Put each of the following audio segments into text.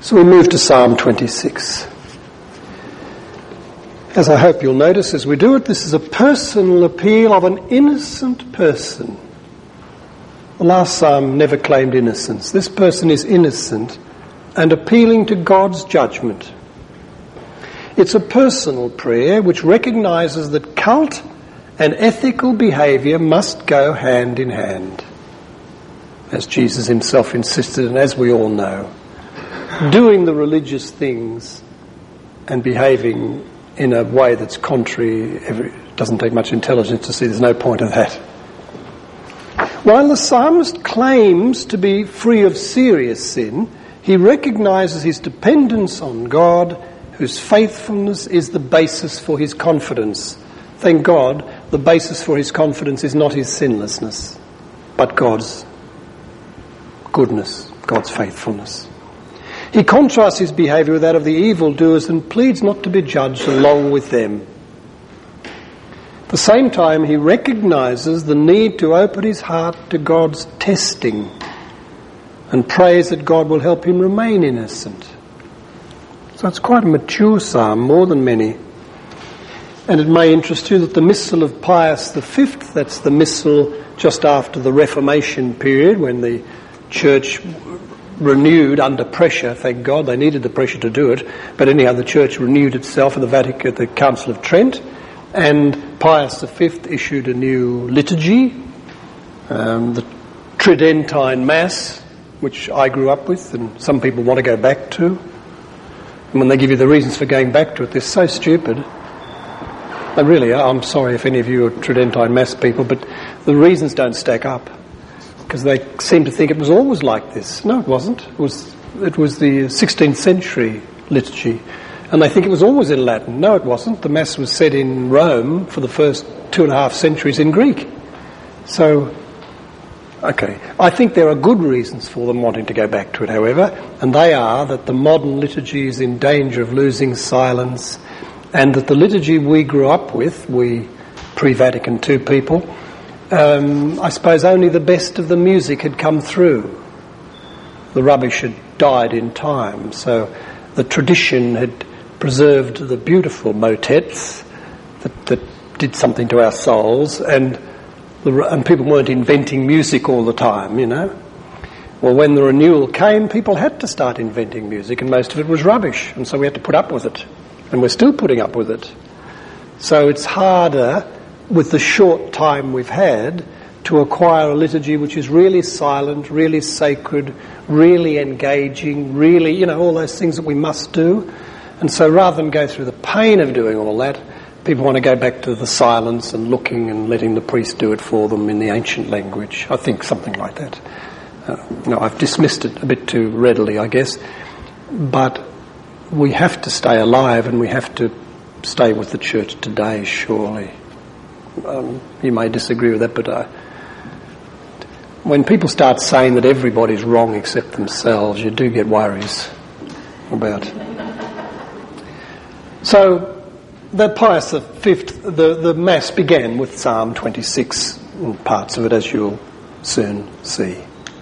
So we move to Psalm 26. As I hope you'll notice as we do it, this is a personal appeal of an innocent person. The last psalm never claimed innocence. This person is innocent and appealing to God's judgment. It's a personal prayer which recognises that cult and ethical behaviour must go hand in hand, as Jesus himself insisted and as we all know. Doing the religious things and behaving in a way that's contrary, it doesn't take much intelligence to see there's no point of that. While the psalmist claims to be free of serious sin, he recognises his dependence on God, whose faithfulness is the basis for his confidence. Thank God, the basis for his confidence is not his sinlessness, but God's goodness, God's faithfulness. He contrasts his behaviour with that of the evildoers and pleads not to be judged along with them. At the same time, he recognises the need to open his heart to God's testing and prays that God will help him remain innocent. So it's quite a mature psalm, more than many. And it may interest you that the Missal of Pius V, that's the Missal just after the Reformation period when the Church renewed under pressure, thank God, they needed the pressure to do it, but anyhow the Church renewed itself at the Council of Trent, and Pius V issued a new liturgy, the Tridentine Mass, which I grew up with and some people want to go back to. And when they give you the reasons for going back to it, they're so stupid. And really, I'm sorry if any of you are Tridentine Mass people, but the reasons don't stack up. Because they seem to think it was always like this. No, it wasn't. It was the 16th century liturgy. And they think it was always in Latin. No, it wasn't. The Mass was said in Rome for the first 2.5 centuries in Greek. So, okay. I think there are good reasons for them wanting to go back to it, however, and they are that the modern liturgy is in danger of losing silence, and that the liturgy we grew up with, we pre-Vatican II people, I suppose only the best of the music had come through. The rubbish had died in time, so the tradition had preserved the beautiful motets that did something to our souls, and people weren't inventing music all the time, you know. Well, when the renewal came, people had to start inventing music, and most of it was rubbish, and so we had to put up with it, and we're still putting up with it. So it's harder, with the short time we've had, to acquire a liturgy which is really silent, really sacred, really engaging, really, you know, all those things that we must do. And so rather than go through the pain of doing all that, people want to go back to the silence and looking and letting the priest do it for them in the ancient language. I think something like that. I've dismissed it a bit too readily, I guess. But we have to stay alive and we have to stay with the church today, surely. You may disagree with that, but when people start saying that everybody's wrong except themselves, you do get worries about. So, the Pius V, the Mass began with Psalm 26, and parts of it, as you'll soon see.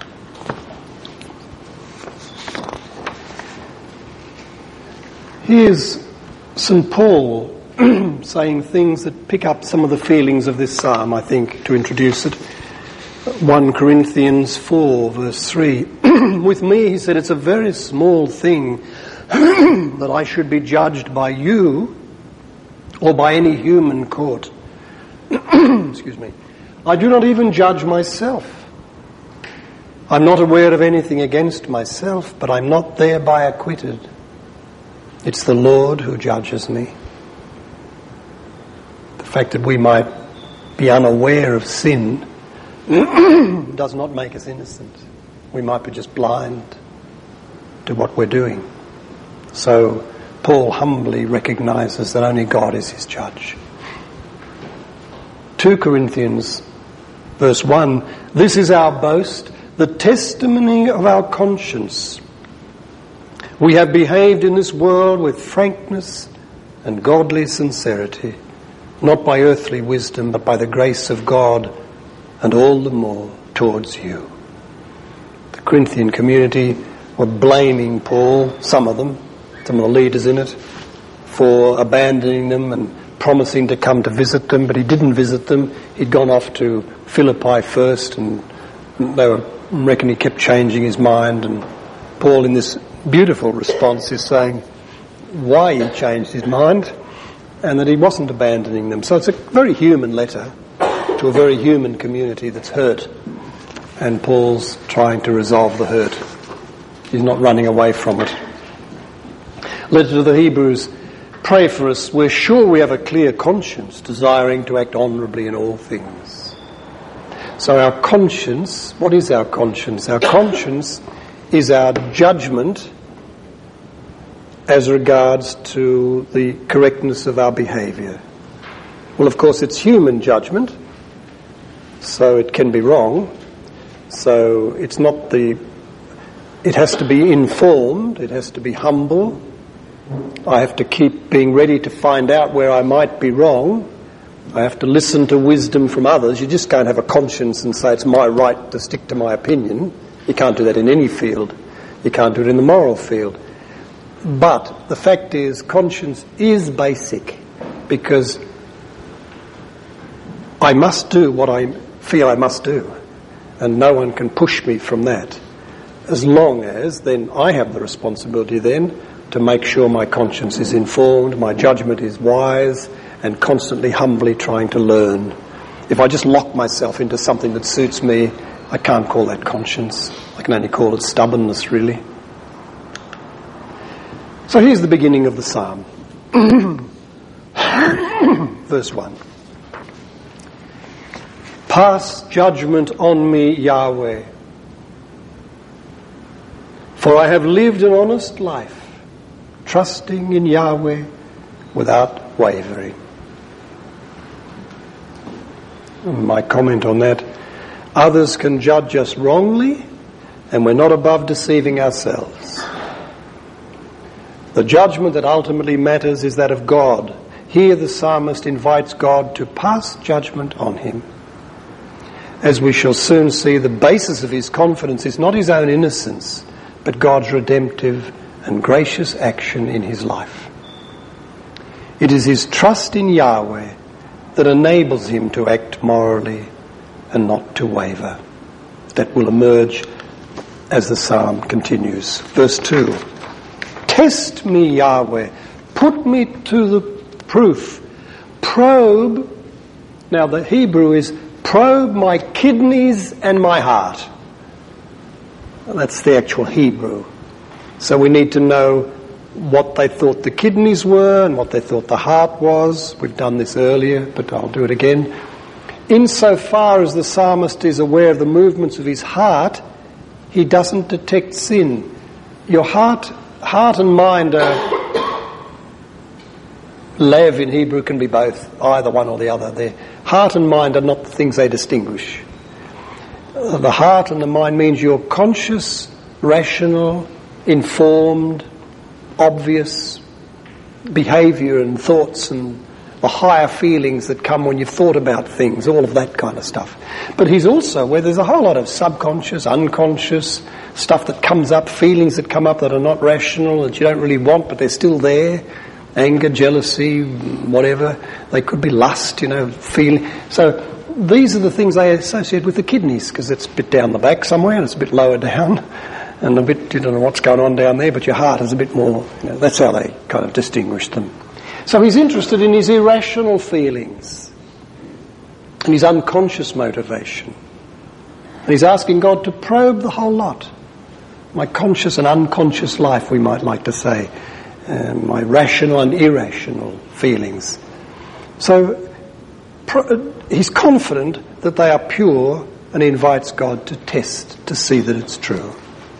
Here's St. Paul saying things that pick up some of the feelings of this psalm, I think, to introduce it. 1 Corinthians 4, verse 3. With me, he said, it's a very small thing that I should be judged by you or by any human court. Excuse me. I do not even judge myself. I'm not aware of anything against myself, but I'm not thereby acquitted. It's the Lord who judges me. The fact that we might be unaware of sin does not make us innocent. We might be just blind to what we're doing. So Paul humbly recognises that only God is his judge. 2 Corinthians verse 1, this is our boast, the testimony of our conscience. We have behaved in this world with frankness and godly sincerity, not by earthly wisdom, but by the grace of God, and all the more towards you. The Corinthian community were blaming Paul, some of the leaders in it, for abandoning them and promising to come to visit them, but he didn't visit them. He'd gone off to Philippi first, and reckon he kept changing his mind, and Paul in this beautiful response is saying why he changed his mind and that he wasn't abandoning them. So it's a very human letter to a very human community that's hurt, and Paul's trying to resolve the hurt. He's not running away from it. Letter to the Hebrews: pray for us. We're sure we have a clear conscience, desiring to act honourably in all things. So our conscience, what is our conscience? Our conscience is our judgment as regards to the correctness of our behaviour. Well, of course, it's human judgment, so it can be wrong. So it has to be informed, it has to be humble. I have to keep being ready to find out where I might be wrong. I have to listen to wisdom from others. You just can't have a conscience and say it's my right to stick to my opinion. You can't do that in any field. You can't do it in the moral field. But the fact is, conscience is basic, because I must do what I feel I must do, and no one can push me from that, as long as then I have the responsibility then to make sure my conscience is informed, my judgment is wise, and constantly humbly trying to learn. If I just lock myself into something that suits me, I can't call that conscience. I can only call it stubbornness, really. So here's the beginning of the psalm. Verse 1. Pass judgment on me, Yahweh, for I have lived an honest life, trusting in Yahweh without wavering. My comment on that: others can judge us wrongly, and we're not above deceiving ourselves. The judgment that ultimately matters is that of God. Here the psalmist invites God to pass judgment on him. As we shall soon see, the basis of his confidence is not his own innocence, but God's redemptive and gracious action in his life. It is his trust in Yahweh that enables him to act morally and not to waver. That will emerge as the psalm continues. Verse 2. Test me, Yahweh. Put me to the proof. Probe. Now the Hebrew is probe my kidneys and my heart. That's the actual Hebrew. So we need to know what they thought the kidneys were and what they thought the heart was. We've done this earlier, but I'll do it again. Insofar as the psalmist is aware of the movements of his heart, he doesn't detect sin. Your heart and mind are... Lev in Hebrew can be both, either one or the other. Their heart and mind are not the things they distinguish. The heart and the mind means you're conscious, rational, informed, obvious behaviour and thoughts and the higher feelings that come when you've thought about things, all of that kind of stuff. But he's also where there's a whole lot of subconscious, unconscious stuff that comes up, feelings that come up that are not rational, that you don't really want, but they're still there. Anger, jealousy, whatever. They could be lust, feeling. So these are the things they associate with the kidneys, because it's a bit down the back somewhere and it's a bit lower down and a bit, you don't know what's going on down there, but your heart is a bit more, that's how they kind of distinguish them. So he's interested in his irrational feelings and his unconscious motivation. And he's asking God to probe the whole lot. My conscious and unconscious life, we might like to say. My rational and irrational feelings. So he's confident that they are pure, and he invites God to test, to see that it's true.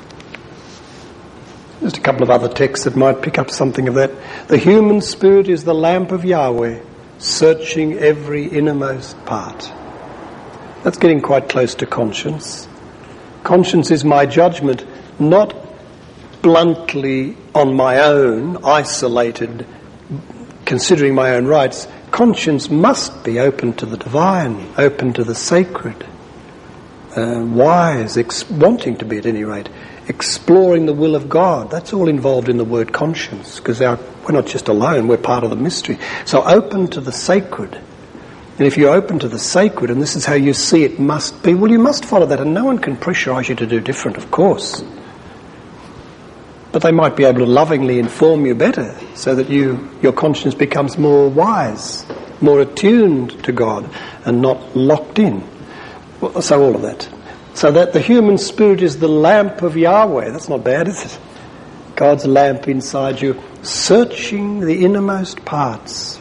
Just a couple of other texts that might pick up something of that. The human spirit is the lamp of Yahweh, searching every innermost part. That's getting quite close to conscience. Conscience is my judgment, not bluntly on my own, isolated, considering my own rights. Conscience must be open to the divine, open to the sacred, wise, wanting to be at any rate. exploring the will of God. That's all involved in the word conscience, because we're not just alone, we're part of the mystery. So open to the sacred. And if you're open to the sacred, and this is how you see it must be, well, you must follow that, and no one can pressurise you to do different, of course. But they might be able to lovingly inform you better, so that your conscience becomes more wise, more attuned to God, and not locked in. So all of that. So that the human spirit is the lamp of Yahweh. That's not bad, is it? God's lamp inside you, searching the innermost parts.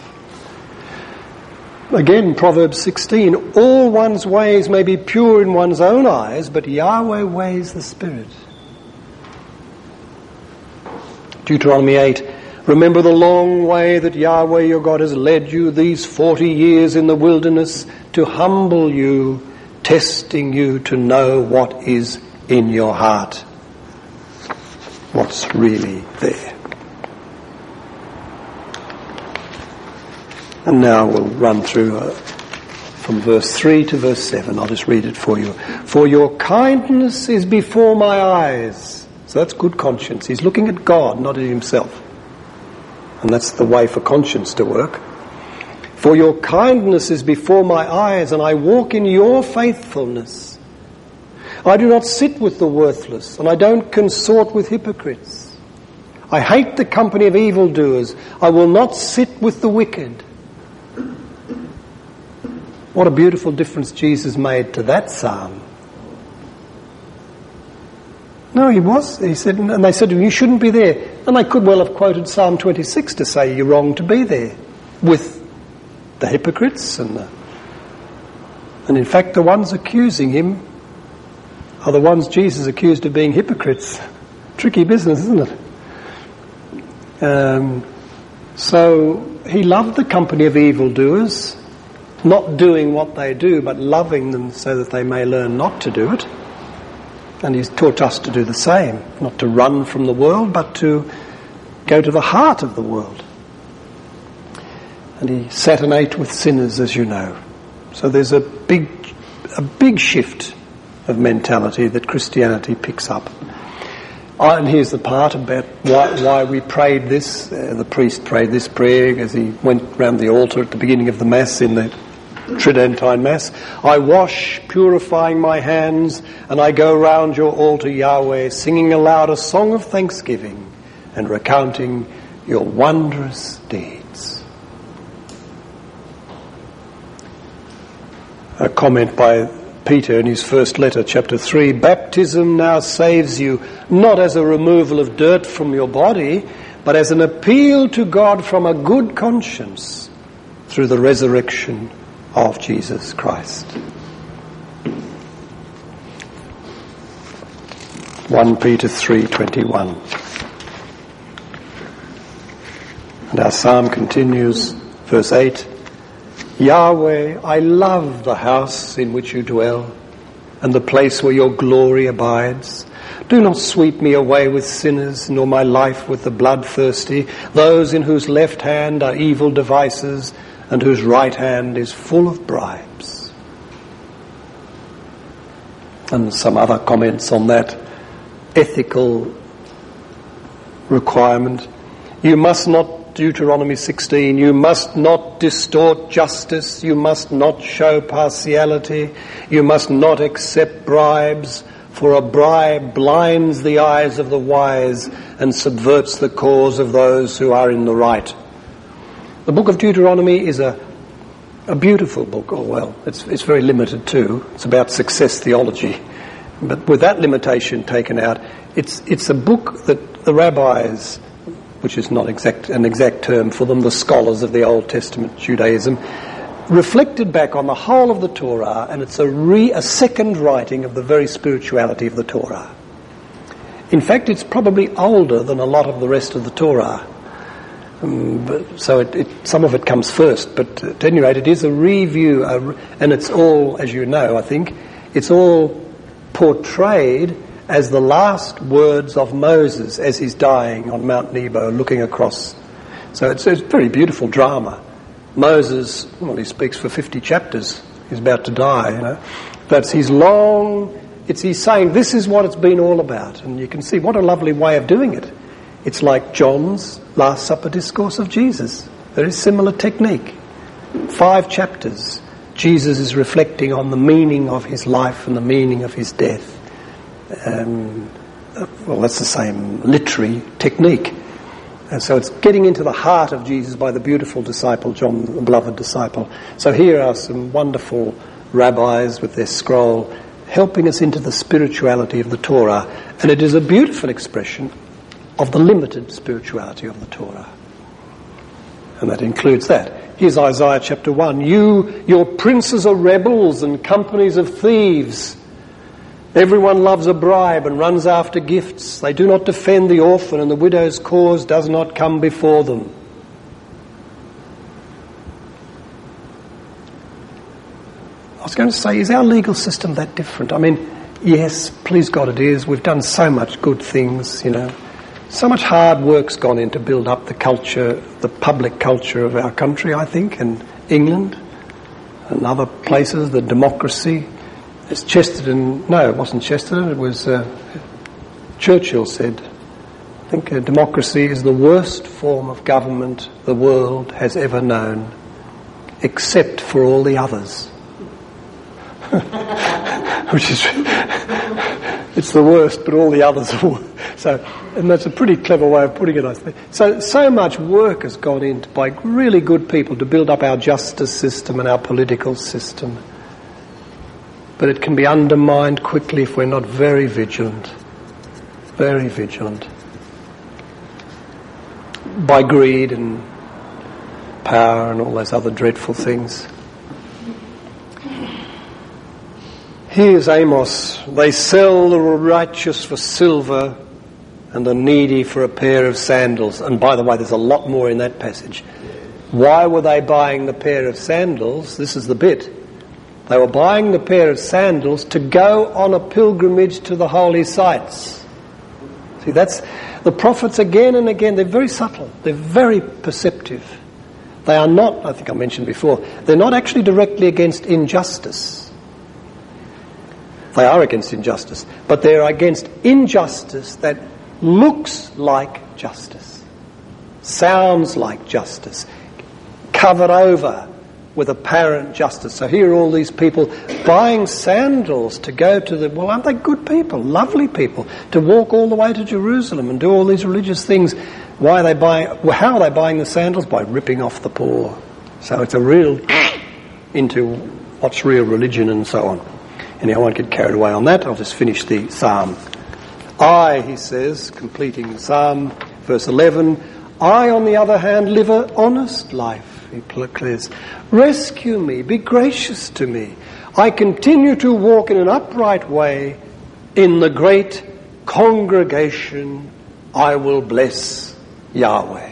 Again, Proverbs 16, all one's ways may be pure in one's own eyes, but Yahweh weighs the spirit. Deuteronomy 8, remember the long way that Yahweh your God has led you these 40 years in the wilderness to humble you, testing you to know what is in your heart, what's really there. And now we'll run through from verse 3 to verse 7. I'll just read it for you. For your kindness is before my eyes. So that's good conscience. He's looking at God, not at himself. And that's the way for conscience to work. For your kindness is before my eyes, and I walk in your faithfulness. I do not sit with the worthless, and I don't consort with hypocrites. I hate the company of evildoers. I will not sit with the wicked. What a beautiful difference Jesus made to that psalm. No, he was. He said, and they said to him, you shouldn't be there. And they could well have quoted Psalm 26 to say you're wrong to be there with the hypocrites and in fact the ones accusing him are the ones Jesus accused of being hypocrites. Tricky business, isn't it? So he loved the company of evildoers, not doing what they do, but loving them so that they may learn not to do it. And he's taught us to do the same, not to run from the world, but to go to the heart of the world. And he sat and ate with sinners, as you know. So there's a big shift of mentality that Christianity picks up. And here's the part about why we prayed this. The priest prayed this prayer as he went round the altar at the beginning of the Mass in the Tridentine Mass. I wash, purifying my hands, and I go round your altar, Yahweh, singing aloud a song of thanksgiving and recounting your wondrous deeds. A comment by Peter in his first letter, chapter 3, baptism now saves you, not as a removal of dirt from your body, but as an appeal to God from a good conscience through the resurrection of Jesus Christ. 1 Peter 3:21. And our psalm continues, verse 8, Yahweh, I love the house in which you dwell, and the place where your glory abides. Do not sweep me away with sinners, nor my life with the bloodthirsty, those in whose left hand are evil devices, and whose right hand is full of bribes. And some other comments on that ethical requirement. You must not, Deuteronomy 16, you must not distort justice, you must not show partiality, you must not accept bribes, for a bribe blinds the eyes of the wise and subverts the cause of those who are in the right. The book of Deuteronomy is a beautiful book. Oh well, it's very limited too. It's about success theology. But with that limitation taken out, it's a book that the rabbis, which is not an exact term for them, the scholars of the Old Testament Judaism, reflected back on the whole of the Torah, and it's a second writing of the very spirituality of the Torah. In fact, it's probably older than a lot of the rest of the Torah. So some of it comes first, but at any rate, it is a review, and it's all, as you know, I think, it's all portrayed as the last words of Moses as he's dying on Mount Nebo, looking across. So it's a very beautiful drama. Moses, well, he speaks for 50 chapters. He's about to die, you know. That's his long He's saying this is what it's been all about. And you can see what a lovely way of doing it. It's like John's Last Supper discourse of Jesus. Very similar technique. 5 chapters. Jesus is reflecting on the meaning of his life and the meaning of his death. Well, that's the same literary technique. And so it's getting into the heart of Jesus by the beautiful disciple, John, the beloved disciple. So here are some wonderful rabbis with their scroll helping us into the spirituality of the Torah. And it is a beautiful expression of the limited spirituality of the Torah. And that includes that. Here's Isaiah chapter 1. Your princes are rebels and companies of thieves. Everyone loves a bribe and runs after gifts. They do not defend the orphan, and the widow's cause does not come before them. I was going to say, is our legal system that different? I mean, yes, please God it is. We've done so much good things, you know. So much hard work's gone in to build up the culture, the public culture of our country, I think, and England and other places, the democracy. It's Chesterton, no, it wasn't Chesterton, it was Churchill said, I think democracy is the worst form of government the world has ever known, except for all the others. Which is, it's the worst, but all the others are worse. So, and that's a pretty clever way of putting it, I think. So much work has gone into by really good people to build up our justice system and our political system. But it can be undermined quickly if we're not very vigilant. Very vigilant. By greed and power and all those other dreadful things. Here's Amos. They sell the righteous for silver and the needy for a pair of sandals. And by the way, there's a lot more in that passage. Why were they buying the pair of sandals? This is the bit. They were buying the pair of sandals to go on a pilgrimage to the holy sites. See, that's the prophets again and again. They're very subtle. They're very perceptive. They are not, I think I mentioned before, they're not actually directly against injustice. They are against injustice, but they're against injustice that looks like justice, sounds like justice, covered over with apparent justice. So here are all these people buying sandals to go to the... Well, aren't they good people, lovely people, to walk all the way to Jerusalem and do all these religious things? Why are they buying... Well, how are they buying the sandals? By ripping off the poor. So it's a real into what's real religion and so on. Anyway, I won't get carried away on that. I'll just finish the psalm. I, he says, completing the psalm, verse 11, I, on the other hand, live an honest life. He declares, rescue me, be gracious to me. I continue to walk in an upright way. In the great congregation I will bless Yahweh.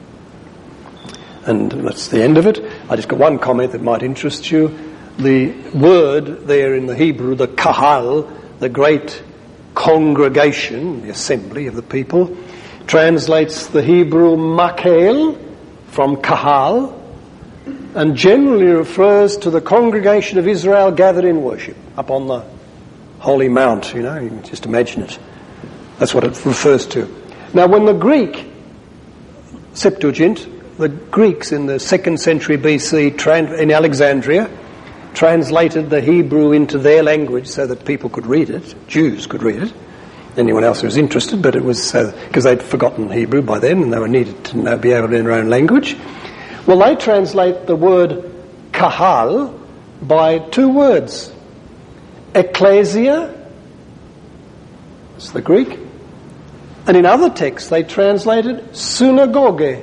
And that's the end of it. I just got one comment that might interest you. The word there in the Hebrew, the kahal, the great congregation, the assembly of the people, translates the Hebrew makel from kahal, and generally refers to the congregation of Israel gathered in worship up on the holy mount, you know, you can just imagine it. That's what it refers to. Now when the Greek Septuagint, the Greeks in the 2nd century BC in Alexandria translated the Hebrew into their language so that people could read it, Jews could read it, anyone else who was interested, but it was because they'd forgotten Hebrew by then and they were needed to be able to in their own language. Well, they translate the word kahal by 2 words. Ecclesia, that's the Greek, and in other texts they translated synagogue.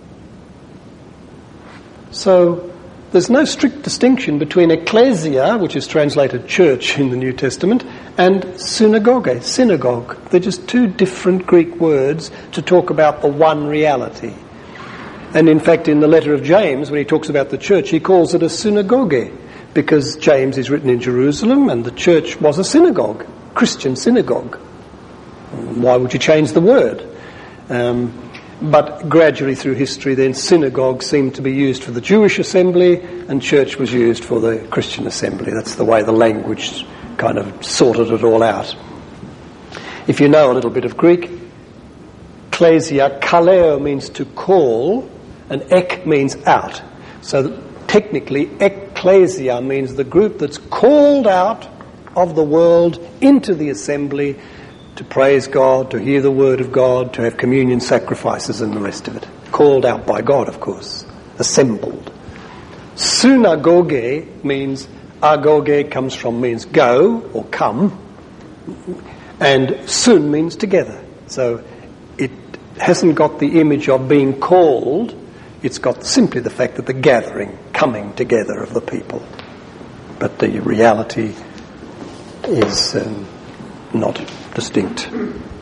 So there's no strict distinction between ecclesia, which is translated church in the New Testament, and synagogue, synagogue. They're just 2 different Greek words to talk about the one reality. And in fact, in the letter of James, when he talks about the church, he calls it a synagogue, because James is written in Jerusalem and the church was a synagogue, Christian synagogue. Why would you change the word? But gradually through history then synagogue seemed to be used for the Jewish assembly and church was used for the Christian assembly. That's the way the language kind of sorted it all out. If you know a little bit of Greek, klesia, kaleo means to call, and ek means out. So technically, ecclesia means the group that's called out of the world into the assembly to praise God, to hear the word of God, to have communion sacrifices and the rest of it. Called out by God, of course. Assembled. Synagoge means, agoge means go or come, and sun means together. So it hasn't got the image of being called, it's got simply the fact that the gathering, coming together of the people. But the reality is not distinct.